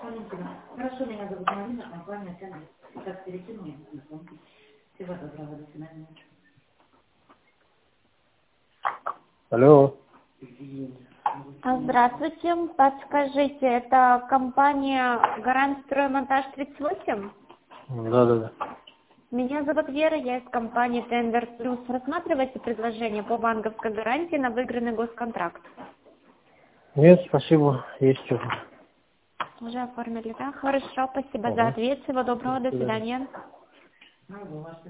Хорошо, меня зовут Марина, компания «Тендер». Сейчас перекину мне на звонок. Всего доброго, до свидания. Алло. Здравствуйте, подскажите, это компания «Гарант Строймонтаж 38»? Да. Меня зовут Вера, я из компании «Тендер Плюс». Рассматриваете предложение по банковской гарантии на выигранный госконтракт? Нет, спасибо, есть что. Уже оформили, да? Хорошо, спасибо за ответ. Всего доброго, до свидания.